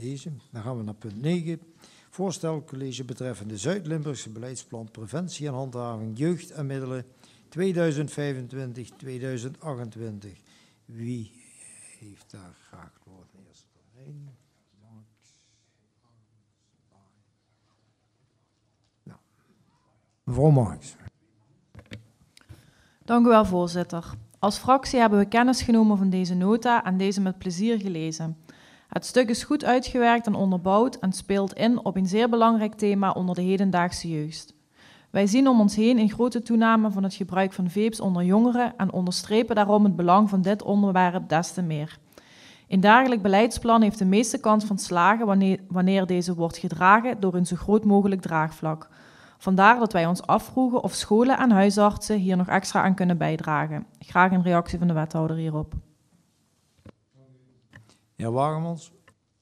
deze. Dan gaan we naar punt 9. Voorstelcollege betreffende Zuid-Limburgse beleidsplan preventie en handhaving jeugd en middelen 2025-2028. Wie heeft daar graag het woord? Eerst doorheen. Nou, mevrouw Marks. Dank u wel, voorzitter. Als fractie hebben we kennis genomen van deze nota en deze met plezier gelezen. Het stuk is goed uitgewerkt en onderbouwd en speelt in op een zeer belangrijk thema onder de hedendaagse jeugd. Wij zien om ons heen een grote toename van het gebruik van vapes onder jongeren en onderstrepen daarom het belang van dit onderwerp des te meer. Een dergelijk beleidsplan heeft de meeste kans van slagen wanneer deze wordt gedragen door een zo groot mogelijk draagvlak. Vandaar dat wij ons afvroegen of scholen en huisartsen hier nog extra aan kunnen bijdragen. Graag een reactie van de wethouder hierop. Heer Wagemans.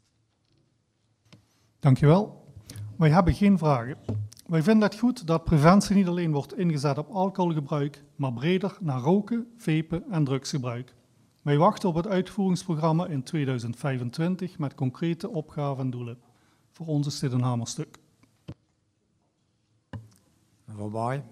Dankjewel. Wij hebben geen vragen. Wij vinden het goed dat preventie niet alleen wordt ingezet op alcoholgebruik, maar breder naar roken, vapen en drugsgebruik. Wij wachten op het uitvoeringsprogramma in 2025 met concrete opgaven en doelen. Voor ons is dit een hamerstuk. Mevrouw Baai.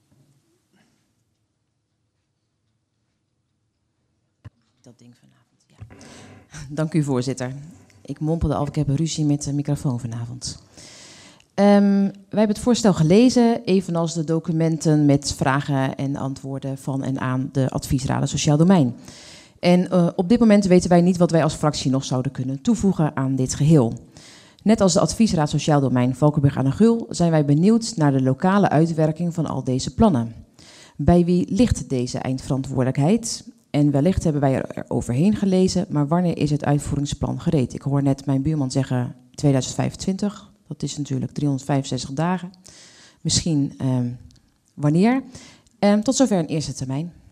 Dat ding vanavond, ja. Dank u, voorzitter. Ik mompelde al, ik heb een ruzie met de microfoon vanavond. Wij hebben het voorstel gelezen, evenals de documenten met vragen en antwoorden van en aan de adviesraden Sociaal Domein. En op dit moment weten wij niet wat wij als fractie nog zouden kunnen toevoegen aan dit geheel. Net als de adviesraad Sociaal Domein Valkenburg aan de Geul zijn wij benieuwd naar de lokale uitwerking van al deze plannen. Bij wie ligt deze eindverantwoordelijkheid? En wellicht hebben wij er overheen gelezen, maar wanneer is het uitvoeringsplan gereed? Ik hoor net mijn buurman zeggen 2025, dat is natuurlijk 365 dagen. Misschien wanneer? Tot zover een eerste termijn.